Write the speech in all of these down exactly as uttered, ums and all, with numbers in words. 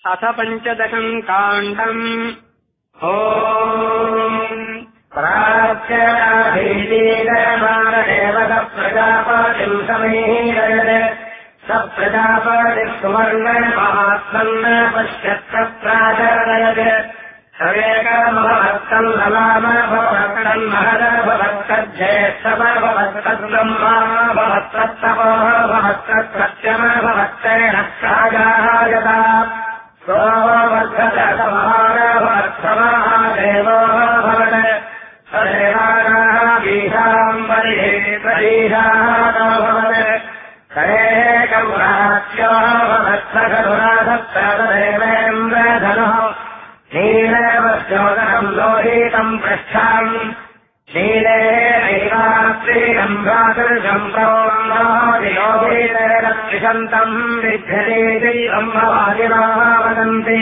अथ पञ्चदशम् काण्डम् ओम् प्राच्यनाभीतीरमानदेवत प्रजापतिम् समीरयत् स प्रजापतिः सुवर्णमहात्मन्न पश्यत्र प्राचरयत् सवेकमभवत्तम् ललामभवत्तम् महदभवत्तज्येष्ठमभवत्तद्ब्रह्माभवत्तत्तपोभवत्तत्सत्यमभवत्तेन प्राजायता सोमवर्धतमहारभवत्समहादेवोऽभवत् सदेवानाभीषाम् परिहेतरीषाभवत् सरेकम् प्राच्योऽभवत्सखरुराधत्तदेवेन्द्रधनुः नीलेवस्योदकम् लोहितम् पृष्ठाम् नीलेनैवात्रीकम् भ्रातृशम् प्रौन्नोदियोगीतेरत्रिशन्तम् विध्यतीति ब्रह्मवादिनः वदन्ति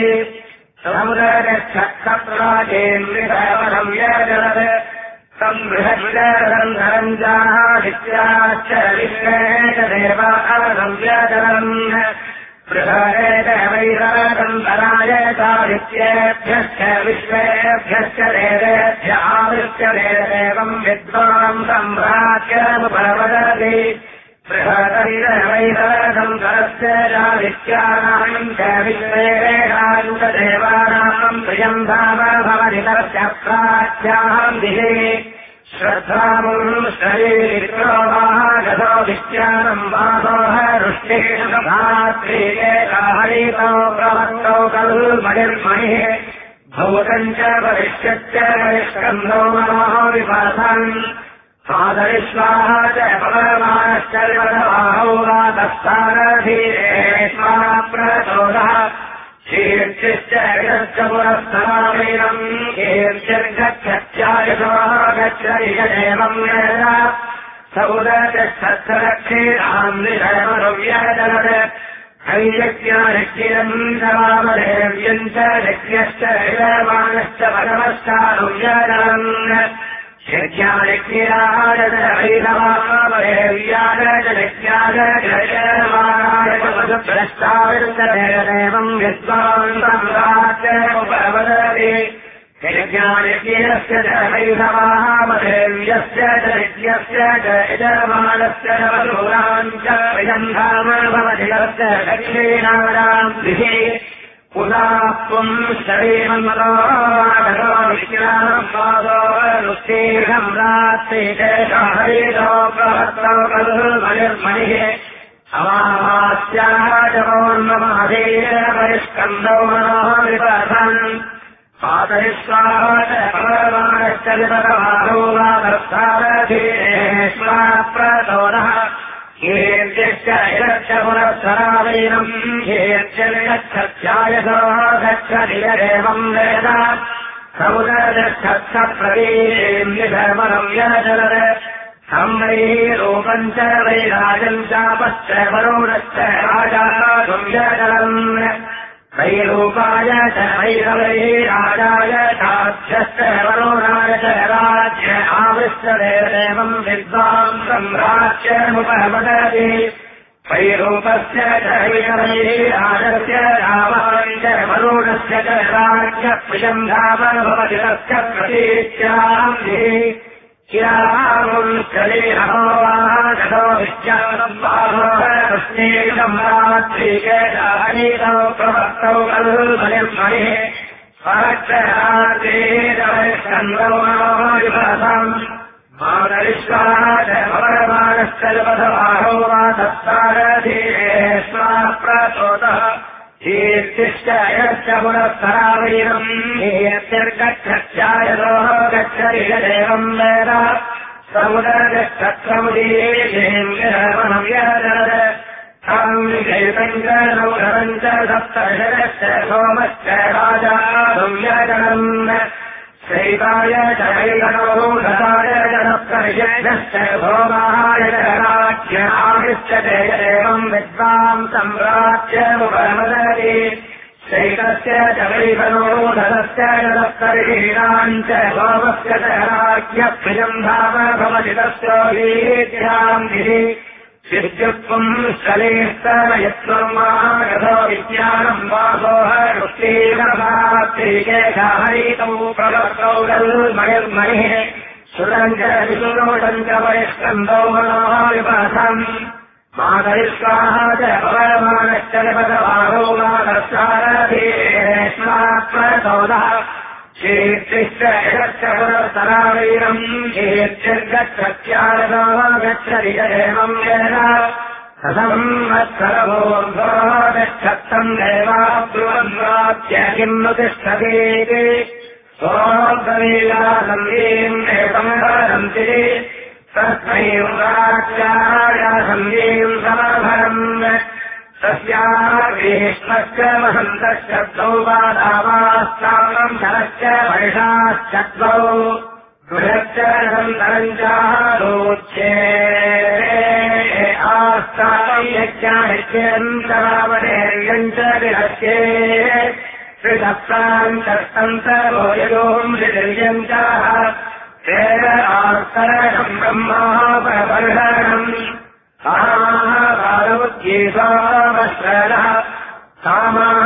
समुदरक्षत्सप्राचेन्द्रितपदम् यजरत् तम् बृहद्विदरम् धरञ्जादित्याश्च विश्वे च देवानम् व्यजरन् बृहदेत वैरागन्तरायतादित्येभ्यश्च विश्वेभ्यश्च देवेभ्य आवृत्य देवम् विद्वान् सम्भ्राच्यमुपवदति बृहदैत वैरागन्तरस्य चादित्यानाम् च विश्वेषाम् च देवानाम् प्रियम् धाम भवति तस्य प्राच्याम् दिशि श्रद्धामुम् शरीरित्रोमागतो विद्यानम् वासोः रुष्टिरात्रीकेकाहरितौ प्रवक्तौ कल्मणिर्मणिः भूतम् च भविष्यच्च वरिष्कन्धो मनोः विपासन् आदरिष्वाः च पवमानश्च विपदबाहौ वातस्तारधीरेष्वा प्रचोदः कीर्तिश्च विदश्च पुरस्तरामीनम् कीर्तिर्गच्छत्यायसोः गच्छरिषदेवम् वेद स उदतिष्ठत्सरक्षीणाम् निषयमनुव्यजनत् हैयज्ञानिष्ठिरम् च वामदेव्यम् च यज्ञश्च विजयमानश्च पदमश्चानुव्यजनन् यज्ञानिष्ठिराय च वैधवामदेव्याय च यज्ञाय जयमानाय भ्रष्टाविन्ददेवम् विद्वान् सम्राज्यमुपवदति यज्ञानिष्ठिरस्य च वैधवामदेव्यस्य च यज्ञस्य च यजमानस्य वधूनाम् च विजन्धाम भवति तस्य दक्षिणानाम् दिशि पुनात्वम् शरीरमनो विज्ञानम् पादोनुष्ठीरम् रात्रिकेशहरितो प्रवक्तौ कल्मणिर्मणिः अमावास्याः जपोन्ममाधीरपरिष्कन्दौ मनोः विपथन् पातयिष्वाः च पवमानश्च विपदबाहौ वातस्तारधीरेष्वा प्रचोदः कीर्तिश्च यश्च पुरःसरामीनम् कीर्तिर्गच्छत्यायसोः गच्छतियदेवम् वेद समुदरक्षत्सप्रतीम् निधर्मणम् यजरत् तम् वै रूपम् च वैराजम् चापश्च वरुणश्च राजातुम् यजरन् वैरूपाय च वैरवैः राजाय चाभ्यश्च वरुणाय च राज्य आवृश्च देवम् विद्वान् सम्राज्यमुपवदति वैरूपस्य च वैरवैः राजस्य रामाय च वरुणस्य च राज्य प्रियम् धाम भवति तस्य प्रतीच्याम् चिरामुम् शरीरहो वागतो विज्ञानम् बाहोः कृष्णेकम् रात्रिकेशाहरितौ प्रवक्तौ कल्मणिर्मणिः परक्षरात्रीरवैष्कन्दौ मनोः विभासम् मातरिष्वाः च पवमानश्च विपदबाहौ वातस्तारधीरेष्वा प्रचोदः कीर्तिश्च यश्च पुरःसरामीनम् कीर्तिर्गच्छत्यायसोः गच्छरिषदेवम् वेद समुदरक्षत्समुदीरेम् विरमणम् यजरत् तम् जयतम् च नौधरम् च सप्तशरश्च सोमश्च राजातुम् यजनन् शैताय च वैगणौघसाय च सप्तर्षश्च भोगाय च राज्य आवृश्च देवम् विद्वान् सम्राज्यमुपवदति शैतस्य च वैगणौघसस्य च सप्तर्षीणाम् च भोगस्य च राज्य प्रियम् धाम भवति तस्योऽभीत्याम् दिशि विद्युत्वम् शलेस्तनयत्वम् महागतो विज्ञानम् वासोह रुष्टीकर्मात्रिकेशाहरितौ प्रवर्तौ गल्मणिर्मणिः सुरम् च विशुरोषम् च परिष्कन्दौ मनोः विपथम् मातरिष्वाः च पवमानश्च निपतवारो मातर्सारधीरेष्मात्मसौदः कीर्तिश्च यश्च पुरस्तरावीरम् कीर्तिर्गच्छत्यारदा गच्छति एवम् येन कथम् मत्सरभोर्भोगच्छत्तम् देवाब्रुवन्वाप्य किम् नु तिष्ठतीति सोऽब्रवीलासन्धीम् एकम् भरन्ति तस्मै वाच्याय सन्धीम् समभरम् तस्याः भीष्मश्च महन्तश्च द्वौ बाधावास्ताम् शरश्च वर्षाश्च द्वौ गृहश्च नन्तरम् चारोच्ये आस्ताम् यज्ञायज्ञन्तरावणेर्यम् च विहस्ये त्रिसप्ताम् षष्टन्तरो ययोम् हृदिर्यम् च तेन आस्तरणम् ब्रह्मापरबर्हणम् कामाः पार्वत्येषामश्रयः कामाः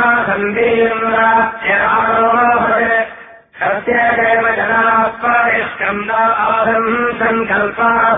सन्धीन्द्रात्यरारोहत् सत्यदेव जनाः परिष्कन्दाहम् सङ्कल्पाः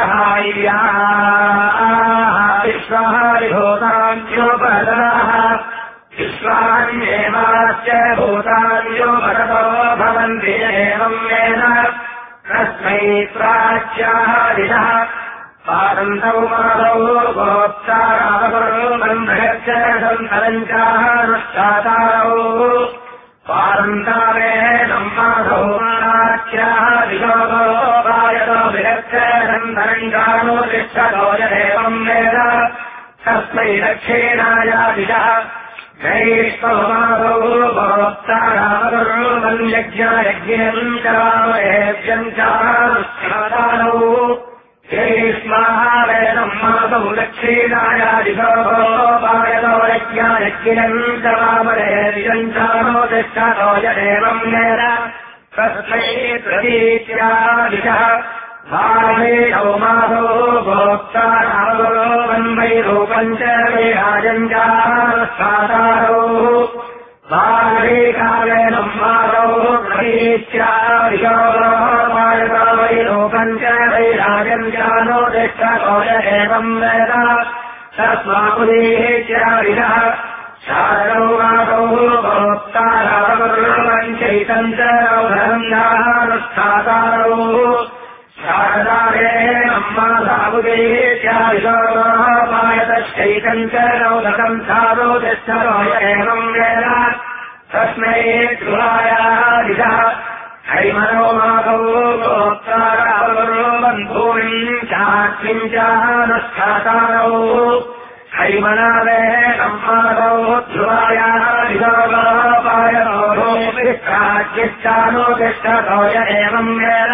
प्रहाय्याः विश्वाः विभूतान्योपदनाः विश्वान्येवाश्च भूतान्योपदतो भवन्ति एवम् वेद तस्मै प्राच्याः दिशः पादन्तौ माधौ गोप्तारावरो बन्धश्च सन्तरम् चानुष्ठातारौ पादन्तावेनम् माधौ प्राच्याः दिशो वायतो विरच्च सन्तरम् चानुतिष्ठतो यदेवम् वेद तस्मै दक्षिणाय दिशः जैष्ठौ माधौ गोप्तारावरो बन्यज्ञयज्ञम् च वामहेभ्यम् चानुष्ठातारौ श्रीष्मावेदम् मातौ दक्षिणाय दिशो वायतो यज्ञायज्ञम् च वामहेभ्यम् चानुतिष्ठतो यदेवम् वेद तस्मै प्रतीच्या दिशः भावेशौ माधौ गोप्तारावरो वन्वैरूपम् च विराजम् चानुष्ठातारौ भावेकावेनम् माधौ प्रतीच्या दिशो वायतो वैरूपम् च वैराजम् चानुतिष्ठतो एवम् वेद तस्मापुदीच्या दिशः शारदौ माधौ गोप्तारावरोम् चैतम् च रौधरम् चानुष्ठातारौ शारदारेणम् माधाबुदेच्या दिशो वायतश्चैतम् च रौधकम् चानुतिष्ठतो एवम् वेद तस्मै गृहायाः दिशः हैमनो माधौ गोप्तारावरो बन्धूनिम् चात्मिम् चानुष्ठातारौ हैमनावेनम् माधौ ध्रुवायाः दिशो वायतो राज्यश्चानुतिष्ठतो एवम् वेद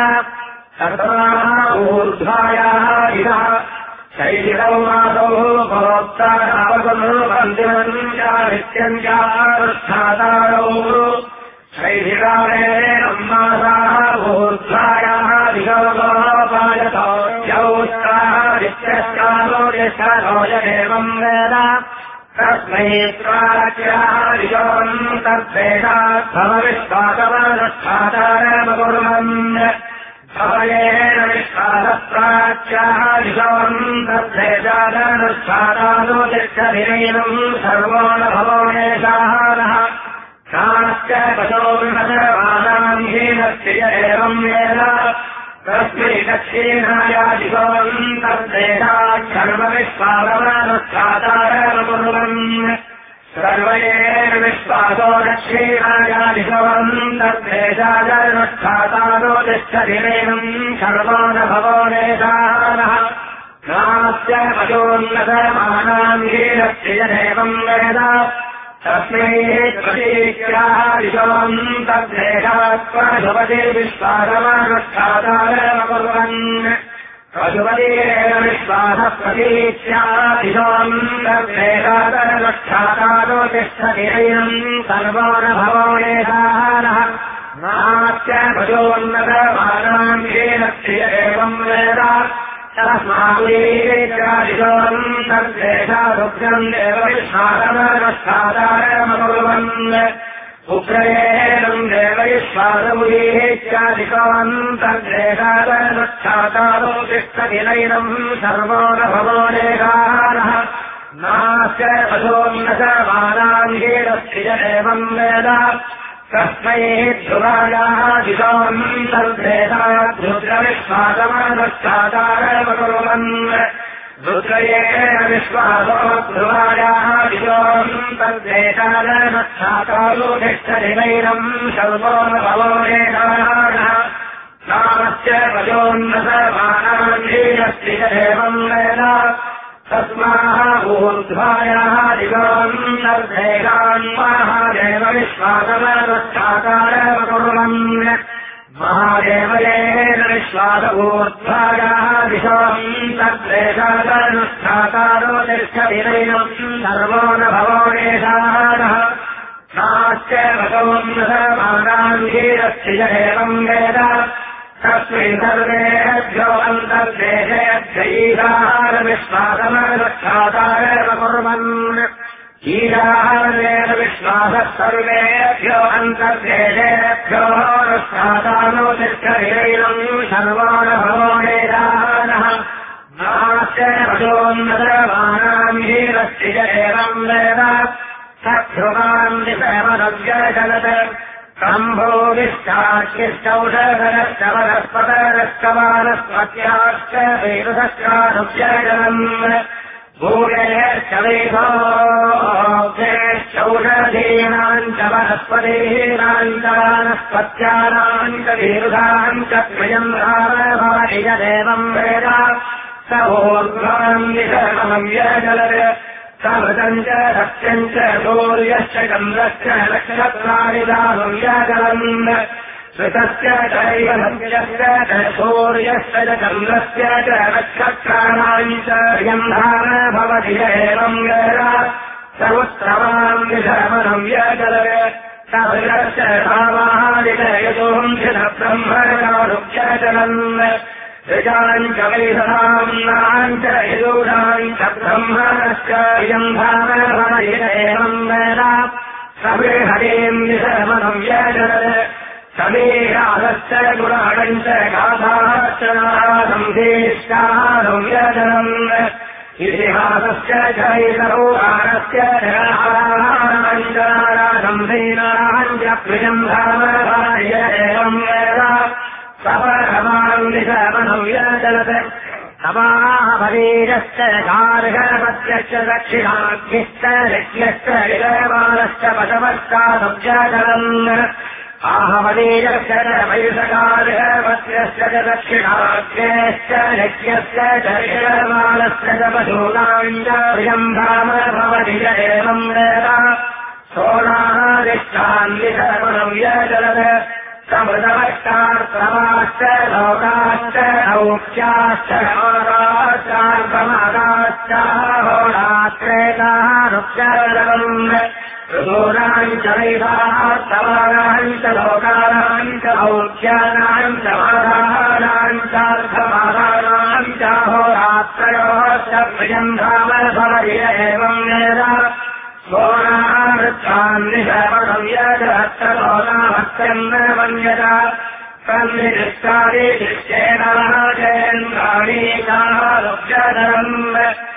ऊर्ध्वायाः दिशः शैलिरौ माधौ गोप्तारावरो बन्धुनम् चानित्यम् चानुष्ठातारौ शैलिरावेनम् माधाः ऊर्ध्वायाः दिशो वायतो यौष्टादित्यश्चानुतिष्ठतो एवम् वेद तस्मै प्राच्याः दिशोम् तद्वेदात् भवविश्वासमानुष्ठातारमकुर्वन् भवयेन विश्वासः प्राच्याः दिशोम् तद्वेदादनुष्ठातानुतिष्ठधिनैनम् सर्वो न भवो नेशानः नाश्च पशो विमशमानाम् हीनस्य एवम् वेद तस्मै दक्षिणाय दिशोम् तद्वेदात् सर्वविश्वासमानुष्ठातारमकुर्वन् सर्वयेन विश्वासो दक्षिणाय दिशोम् तद्वेदादनुष्ठातानुतिष्ठधिनैनम् सर्वो न भवो नेशानः नास्य पशोन्नतमानाम् हीनस्य एवम् वेद तस्मै प्रतीच्याः दिशोम् तद्वेदात् पशुपति विश्वासमानुष्ठातारमकुर्वन् पशुपतिरेण विश्वासः प्रतीच्या दिशोम् तद्वेदादनुष्ठातानुतिष्ठधिनैनम् सर्वो न भवो नेशानः नास्य पशोन्नतमानाम् हीनस्य एवम् वेद तस्मादेशादुग्रम् देवविश्वासमनश्चादारमकुर्वन् उग्रयेनम् देवविश्वासमुदीहेत्यादिकान् तद्देशादनुच्छादारो तिष्ठति नैनम् सर्वो न भवो नेकानः नास्य पशोन्नशमानाङ्गीरस्ति च एवम् वेद तस्मै ध्रुवायाः दिशाम् तद्देशाद्रुद्रविश्वासमनश्चादारमकुर्वन् रुद्रयेण विश्वासो ध्रुवायाः दिशाम् तद्देशादनुच्छादारो तिष्ठति नैनम् सर्वो न भवो नेकानः नास्य पशोन्नशमानाङ्गीरस्ति च एवम् वेद तस्माः ऊर्ध्वायाः दिगान् तद्देशान् महादेव विश्वासमनश्चादारमकुर्वन् महादेवयेन विश्वास ऊर्ध्वायाः दिशाम् तद्देशादनुच्छादारो तिष्ठति नैनम् सर्वो न भवो नेकानः नास्य पशोन्नशमानाङ्गीरस्ति च एवम् वेद तस्मिन् सर्वेभ्यो अन्तर्देशेभ्यैकाहारविश्वासमनश्चादारमकुर्वन् ईशाहारेण विश्वासः सर्वेभ्यो अन्तर्देशेभ्यो अनुष्ठादानो तिष्ठति नैनम् सर्वो न भवो नेकानः नास्य पशोन्नशमानाङ्गीरस्ति च एवम् वेद सध्रुवान् दिशमनव्यजलत् शम्भो विष्टाख्यश्चौषधश्च वनस्पतरश्चवानस्पत्याश्च वेदश्चानुव्यजलम् भूयश्च वेदोऽभ्यश्चौषधीनाम् च वनस्पतीनाम् च वानस्पत्यानाम् च वीरुधाम् च त्वयम् भवति यदेवम् वेद स ऊर्ध्वाम् दिशमनव्यजलत् समृतम् च सत्यम् च सूर्यश्च चन्द्रश्च नक्षत्राणि दानव्यजलम् ऋतस्य चैव सत्यस्य च सूर्यश्च च चन्द्रस्य च नक्षत्राणाम् च यन्धान भवति एवम् वेद समुत्तमाम् दिशमनव्यजलत् समृतश्च सामाहादिनयतोऽंशिन ब्रह्मणानुव्यजलम् ऋजाम् च वैधनाम्नाम् च यजूषाम् च ब्रह्मणश्च इयम् धाम भवति एवम् वेद समेहरीम् दिशमनव्यजलत् समेहासश्च गुणाणम् च गाथाश्च नारसंधेष्टानुव्यजलम् इतिहासश्च चैतरोहारस्य जनाहाराम् च नारसंधीनाम् च प्रियम् धाम भवति एवम् वेद सपरमाम् दिशमनव्यजलत् समाहभरीरश्च गार्हपत्यश्च दक्षिणाग्निश्च नित्यश्च विजयमानश्च पशवश्चानुव्यजलम् आहवनीयश्च च वैषगार्हपत्यश्च च दक्षिणाग्नेश्च नित्यश्च च विजयमानश्च च पशूनाम् च प्रियम् धाम भवति एवम् वेद सोनादिष्टान् दिशमनव्यजलत् समृतवष्टार्त्रमाश्च लोकाश्च औक्ष्याश्च माराश्चार्पमादाश्च होराश्रेतानुव्यजलम् ऋतूनाम् च वैधास्तवानाम् च लोकानाम् च औक्ष्यानाम् च माराणाम् चार्धमादानाम् च होरात्रयोश्च प्रियम् धाम भवति एवम् वेद सोनावृत्तान् दिशमनव्यजलत् सोनाभक्त्यम् न मन्यत तन्निष्टादिशिष्येनाचेन्द्राणीकानुव्यजलम्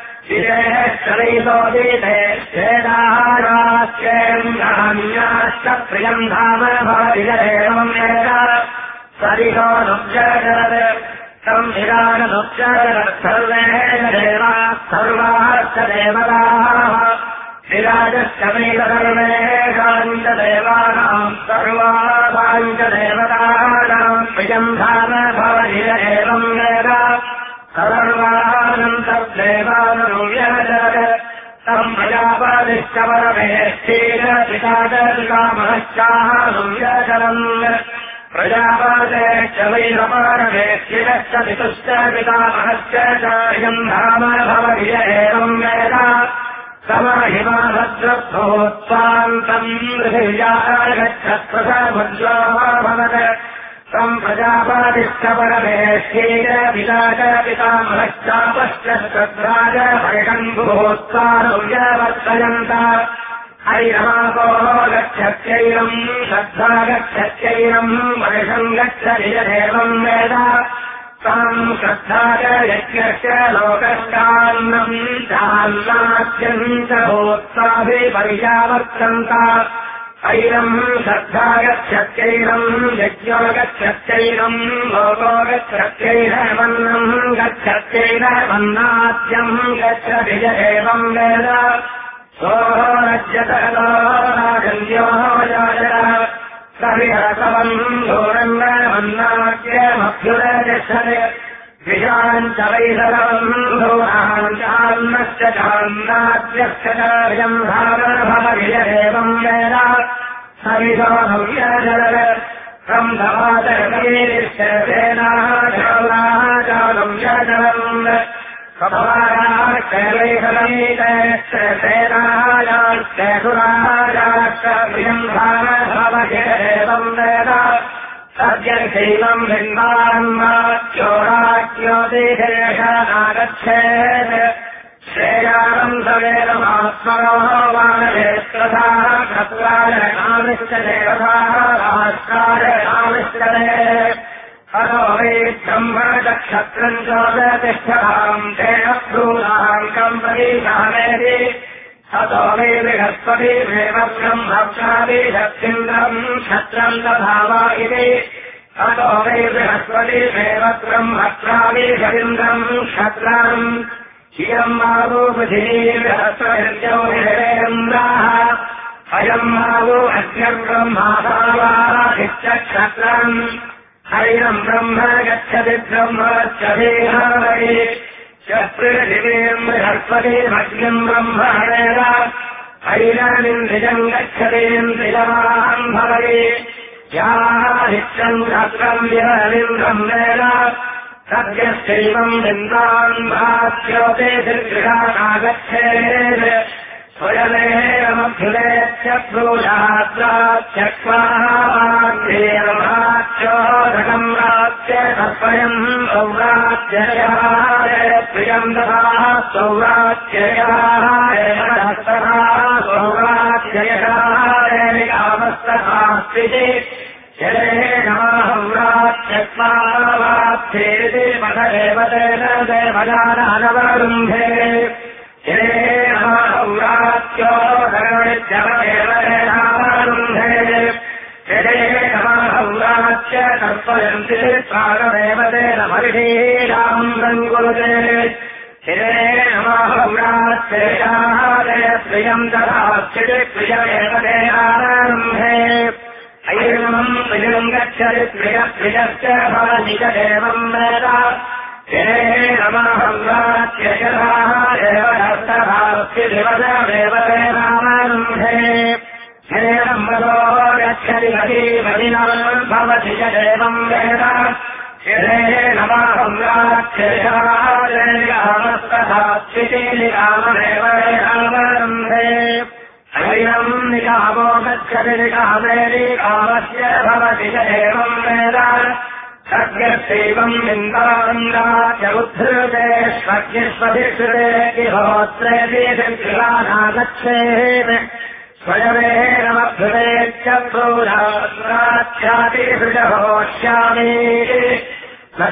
विशेषैलोदितेश्चेदाहाराश्चेन्द्राण्याश्च प्रियम् धाम भवति एवम् वेद सरिहोऽनुव्यजलत् संविधाननुव्यजलत् सर्वे देवाः सर्वाश्च देवताः विराजश्च वेदसर्वेषाम् च देवानाम् सर्वासाम् च देवतानाम् प्रियम् धाम भवति एवम् वेद सर्वानम् तद्देवानुव्यजलत् तम् प्रजापतिश्च परमेष्ठेन पिता च पितामहश्चानुव्यजलम् प्रजापतेश्च वैरपरमेष्ठिनश्च पितुश्च पितामहश्च च इयम् धाम भवति एवम् वेद समहिमा भद्रभूत्वान्तम् पृथिव्या गच्छत्प्रसमुज्ज्वलः भवत् तम् प्रजापतिश्च परमेश्येन पिता च पितामहश्चापश्च तद्राज परिषम् भूत्वानुव्यवर्तयन्त हरिरमापो गच्छत्यैनम् श्रद्धा गच्छत्यैनम् वर्षम् गच्छति यदेवम् वेद ताम् श्रद्धा च यज्ञस्य लोकश्चान्नम् चान्नाद्यम् च भूत्वाभिपर्यावर्तन्त ऐनम् श्रद्धा गच्छत्यैनम् यज्ञो गच्छत्यैनम् लोको गच्छत्यैनमन्नम् गच्छत्यैनमन्नाद्यम् गच्छति यदेवम् वेद सोरज्यतलो राजन्यो जायत सविहसवम् घोरन्नमन्नाद्यमभ्युरजच्छते विषाम् च वैधरम् घोराम् चान्नश्च चान्नाद्यश्च कार्यम् भावभवविजयेवम् वेद सविधो भव्यजल तम् धवादवीरिश्च सेनाः चौराः चालम् यजलम् कपाराश्च वैधरमीतश्च सेनायाश्च सुराजाश्च विजम्भावभवविजयेवम् वेद सद्यशैलम् भिन्नान्माच्योराज्योतिशेषानागच्छेत् श्रेयानम् सवेदमात्मनो वानवेत्रधाः क्षत्राय देवताः भास्कारामिष्टते अतो वै ब्रह्मणक्षत्रम् चोदतिष्ठताम् तेन भ्रूणाम् कम्परीषामेति अतो वै बृहस्पतिमेव ब्रह्मक्षाभिषत्सिन्द्रम् क्षत्रम् दधाव इति अतो वै बृहस्पतिमेव ब्रह्मक्षाभिषदिन्द्रम् क्षत्रम् इयम् मावो पृथिवीर्हस्वजौरिन्द्राः अयम् मावो अग्निर्ब्रह्मासावादित्यक्षत्रम् हरिणम् ब्रह्म गच्छति ब्रह्मश्चेहावै पृथिवीम् बृहस्पतिमग्निम् ब्रह्मणेन हैरानिन्द्रियम् गच्छतीन्द्रियमाहम् भवति याहित्यम् क्षत्रम् विरविन्द्रम् वेद सद्यश्चैवम् बिन्दान् भास्योते दीर्घानागच्छेत् स्वयमेवमभ्युदेत्य भ्रूजात्राच्यक्वाहाच्योदकम् राज्य तत्पयम् सौराज्ययाय प्रियम् ददाः सौराज्ययाय सौराज्ययाय निकामस्तथास्ति यदेनमाहौराच्यक्वावाच्छेति मठ एव तेन देवजानानवरुन्धे यदेनमाहौराच्यो धरणित्यवदेव तेनावरुन्धे यदेनमाहौराच्य तर्पयन्ति प्राणमेव तेन महिषीणाम् रङ्गुरुते यदेनमाहौराच्ययाय प्रियम् ददास्यति प्रियमेव तेनारम्भे ऐनम् प्रियम् गच्छति प्रियप्रियश्च भवति च एवम् वेद येनमहौराच्ययथाः एव हस्तभास्ति दिवसमेव तेनारम्भे येनम् मदो गच्छति मदीमदिनाम् भवति च एवम् वेद येनमहौराच्ययथाः हस्तभास्ति निकाममेव तेनारम्भे ऐनम् निकामो गच्छति निकामे निकामस्य भवति च एवम् वेद सद्यस्यैवम् बिन्दान्दाच्य उद्धृते स्वज्ञस्वधिष्ठिते इहोत्रेति दीर्घानागच्छेत् स्वयमेवमभ्युदेत्य भ्रूजात्राच्छातिभृजहोष्यामि न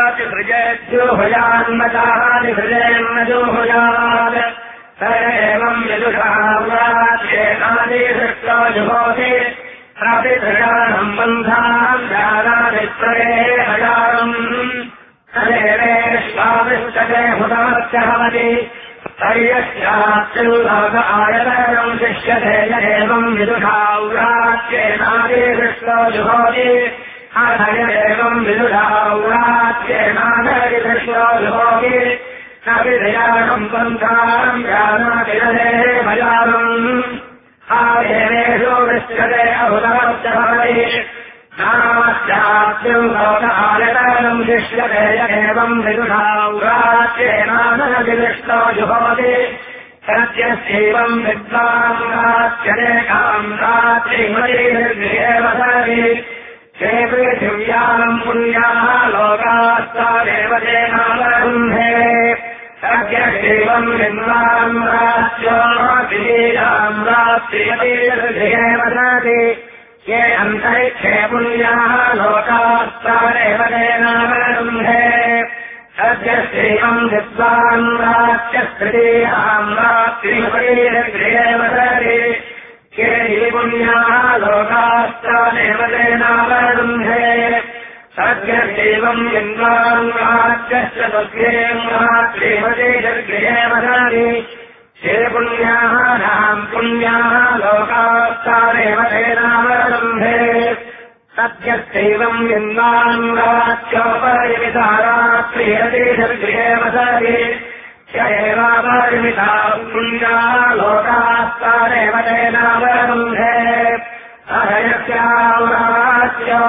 चातिभृजेद्युभुजान्मचातिभृजेन्न जुभुजात् स एवम् यजुषाव्राच्येनादिदृष्टो जुहोति प्रतिधृजानम् बन्धाम् जानादित्रये हजारम् तदेवेष्वाविष्टते हुतमस्य भवति तर्यस्याच्युल्लास आयतनम् शिष्यते य एवम् विदुषाव्राच्येनादिदृष्टो जुहोति अथ यदेवम् विदुषाव्राच्येनादिदृष्टो जुहोति विधयानम् पन्थाम् जानातिरदे भजानम् आदेवेषु दृश्यते अहुतमश्च भवति नाश्चात्युम् भवतायतनम् शिष्यते य एवम् विदुषाव्राच्येनादिदृष्टो जुहोति सत्यस्यैवम् विद्वान् राच्यनेकाम् रात्रिमतिर्गृहे वसति हे पृथिव्याम् पुण्याः लोकास्तादेव तेनावरुन्धे सद्यदेवम् निन्वाम् राज्यो विलीलाम् रात्रियतीर्घ्ये वदति ये अन्तरिक्षे पुण्याः लोकास्तादेव तेनावरुन्धे सद्यदेवम् विद्वान् राज्यस्तृतीयाम् रात्रियतीर्घ्ये वदति ये पुण्याः लोकास्तादेव तेनावरुन्धे सद्यदेवम् निन्वाम् राज्यस्य दुर्गेम् रात्रिमतीर्घ्ये वदति ये पुण्याः नाम् पुण्याः लोकास्तादेव तेनावरुन्धे सद्यदेवम् निन्वाम् राज्योपरिमिता रात्रिमतीर्घ्ये वदति एवापरिमिता पुण्याः लोकास्तादेव तेनावरुन्धे अहयस्याम् राज्यो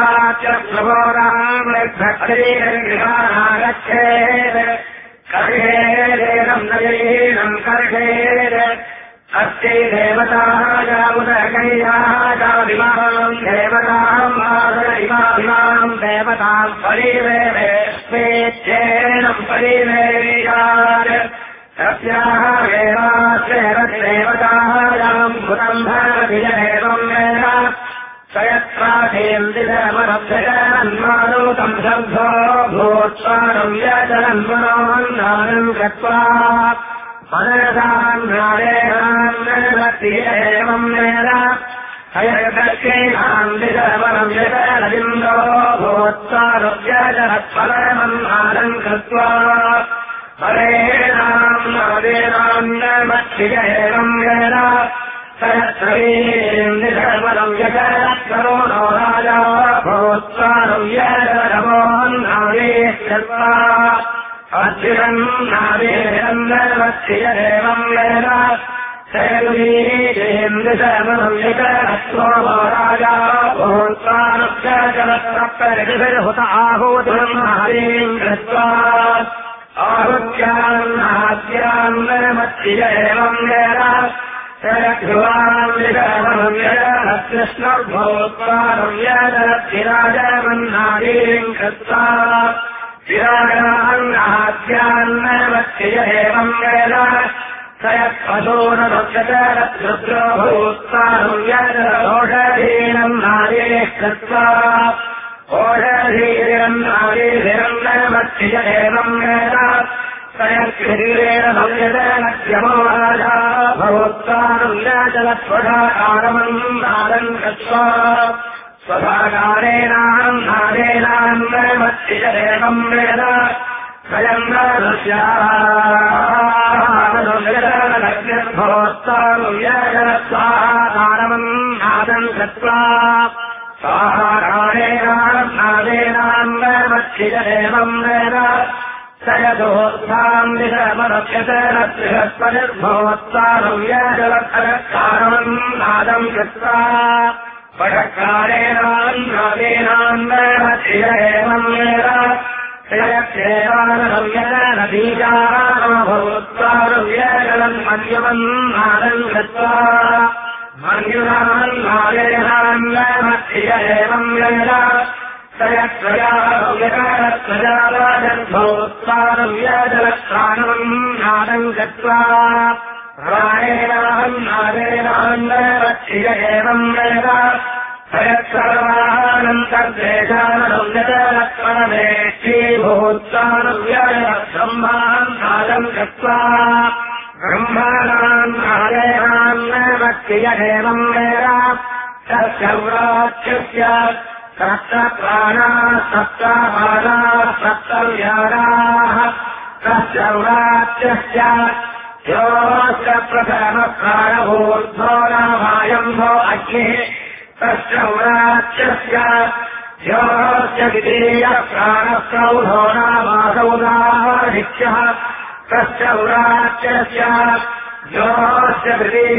राज्यप्रभोरामृद्धक्षरीरगृहानागच्छेत् कर्षेदेनम् नवीनम् कर्षेत् अस्यै देवतायामुदकैयाजादिमाम् देवताम् आदरिमादिमाम् देवताम् परिवेदे स्वेच्छेनम् परिवेदीयात् तस्याः देवाश्रेरदेवतायाम् भूतम् भवति एवम् वेद स यत्राधेन्द्रिरमरभ्यजन्मानूतम् शब्दो भूत्वानम् यजन्मनोन्नानम् कृत्वा मनसान्नादेनान्नभक्ति एवम् वेद स यदक्षेणाम् दिशमनम् यजनलिन्दो भूत्वानुव्यजनत्फलमन्नादम् कृत्वा परेणाम् नादेनान्नभक्ति एवम् वेद सयत्रीन्द्रिधर्मम् यजनत्करो नो राजा भूत्वानम् यजनमोन्नादे कृत्वा अद्रिरम् नादेनन्नभक्ति एवम् वेद सयत्रीन्द्रिधर्मम् यजनत्को नो राजा भूत्वानुव्यजनत्प्रपरिभिर्हुत आहूतम् कृत्वा आहुत्यान्नाद्यान्नमत्ति एवम् वेद सयध्रुवाम् विदमम् यजनकृष्णर्भूत्वानम् यजनद्विराजमन्नादीम् कृत्वा विराजान्नाद्यान्नमत्ति एवम् वेद सयत्पशूनरुद्रो भूत्वानम् यजनोषधीनम् नादीः कृत्वा ओषधीरन्नादीभिरन्नमत्ति एवम् वेद सयत्शरीरेण भव्यजनक्षमो राजा भूत्वानम् यजनत्वधाकारमम् नादम् कृत्वा स्वधाकारेणाम् नादेनान्नमत्ति एवम् वेद स्वयम् नृष्यानक्षभोत्तानम् यजनत्वाकारमम् नादम् कृत्वा स्वाहाकारेणाम् नादेनान्नमत्ति एवम् वेद सयदोत्थाम् विषमनक्षतरबृहस्पतिर्भोत्तानम् यजलत्कारमम् नादम् कृत्वा पटकारेणाम् नादेनान्नमत्ति एवम् वेद सयक्षेवानम् यजनबीजानाम् भूत्वानम् यजलम् मन्युमम् नादम् कृत्वा मन्युनाम् नादेनान्नमत्ति एवम् वेद सयत्रयाजन्भोत्तानम् यजलत्राणम् नादम् गत्वा प्राणेनाहम् नादेनान्नमत्ति एवम् वेद सयत्सर्वानम् तद्देशानम् यजलत्रणमेष्ठीभूत्तानम् यजलब्रह्मान् नादम् गत्वा ब्रह्माणाम् नादेनान्नमत्ति एवम् वेद तस्यव्राच्यस्य सप्तप्राणाः सप्तपादाः सप्तव्यानाः तस्यव्राच्यस्य योऽस्य प्रथमप्राणभूर्धो नामायम्भो अग्निः तस्यव्राच्यस्य योऽस्य द्वितीयप्राणप्रौढो नामासौदादित्यः तस्यव्राच्यस्य योऽस्य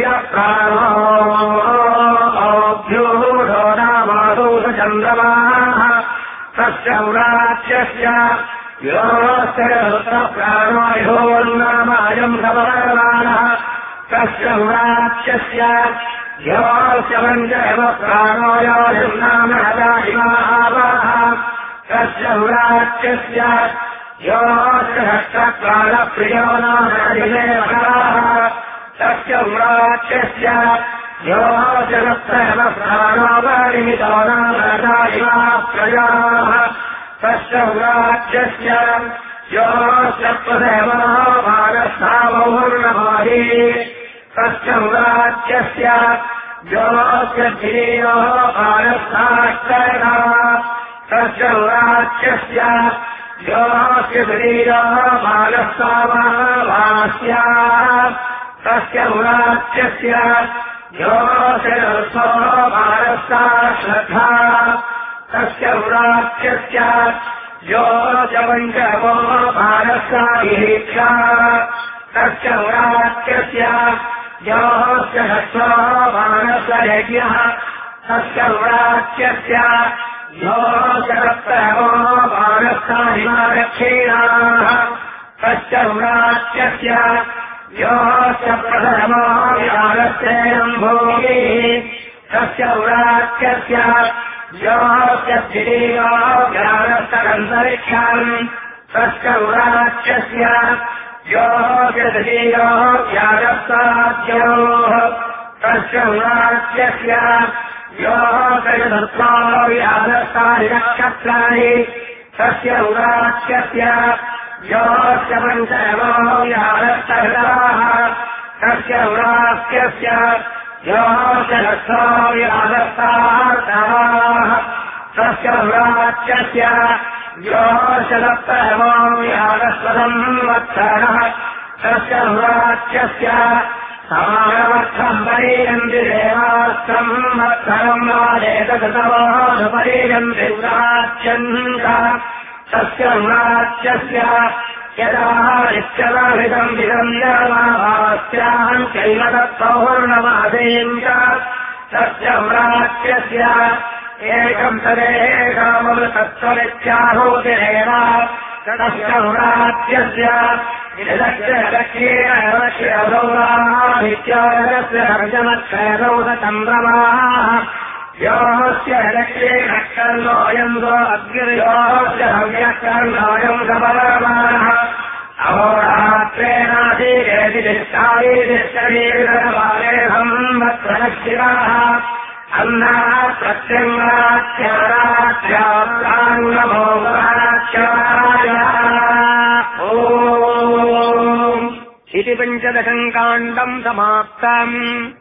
तृतीयप्राणोऽभ्यूढो नामासौचन्द्रमाः तस्यव्राच्यस्य योऽस्य रुद्रप्राणो योन्नामायम् गवर्माणः तस्यव्राच्यस्य योऽस्य पञ्चैव प्राणो योऽयम् नाम हदाहिमावाः तस्य उराच्यस्य योऽस्य षट्प्राणप्रियो नाम हरिदेवः तस्य उराच्यस्य योऽस्य सप्तैव प्राणो परिमितो नाम हदाहिमाः प्रजाः तस्य उराच्यस्य योऽस्य प्रदेवो भारस्थावौर्णमाही तस्य उराच्यस्य योऽस्य धियो भारस्थाष्टैः तस्य उराच्यस्य योऽस्य धियो भारस्थावास्याः तस्य उराच्यस्य योऽस्य रथो भारस्थाश्रद्धा तस्य उराच्यस्य योऽस्य पञ्चमो भारस्थाभिक्षा तस्य उराच्यस्य योऽस्य षष्ठो भारतयज्ञः तस्य उराच्यस्य योऽस्य सप्तमो भारस्थाहिमादक्षिणाः तस्य उराच्यस्य योऽस्य प्रथमो भारस्तेऽम्भूमिः तस्य उराच्यस्य योऽस्य द्वितीयो भारस्तदन्तरिक्षम् तस्य उराच्यस्य योऽस्य तृतीयो व्याजस्ताद्योः तस्य उराच्यस्य योऽस्य चतुर्थो व्याजस्तानि नक्षत्राणि तस्य उराच्यस्य योऽस्य पञ्चमो व्याजस्तहृदाः तस्य उराच्यस्य योऽस्य षष्ठो व्याजस्तार्तवाः तस्य उराच्यस्य योऽस्य सप्तमो व्याजस्वसंवत्सरः तस्य उराच्यस्य समानमर्थम् परीयन्ति देवास्तंवत्सरम् वादेतकृतमोऽनुपरीयन्ति उराच्यन्तः तस्य उराच्यस्य यदा नित्यमहितम् विदम् जमावास्याम् चैव तत्पौर्णमासेम् च तस्य उराच्यस्य एकम् तदेकामृतत्वमित्याहूतिरेव तस्य उराच्यस्य नित्यस्य हर्जमक्षयदौ चन्द्रमाः योऽस्य लक्ष्येणोऽयम् गो अग्निर्योऽस्य हव्यकर्णोऽयम् गमनमानः अहोरात्रेणाधिरेतिष्ठायेतिष्ठरीरवालेहम् वत्सनशिवाः अन्नाः प्रत्यङ्गाख्याराख्याप्राङ्गभोगाख्याय ॐ इति पञ्चदशम् काण्डम् समाप्तम्।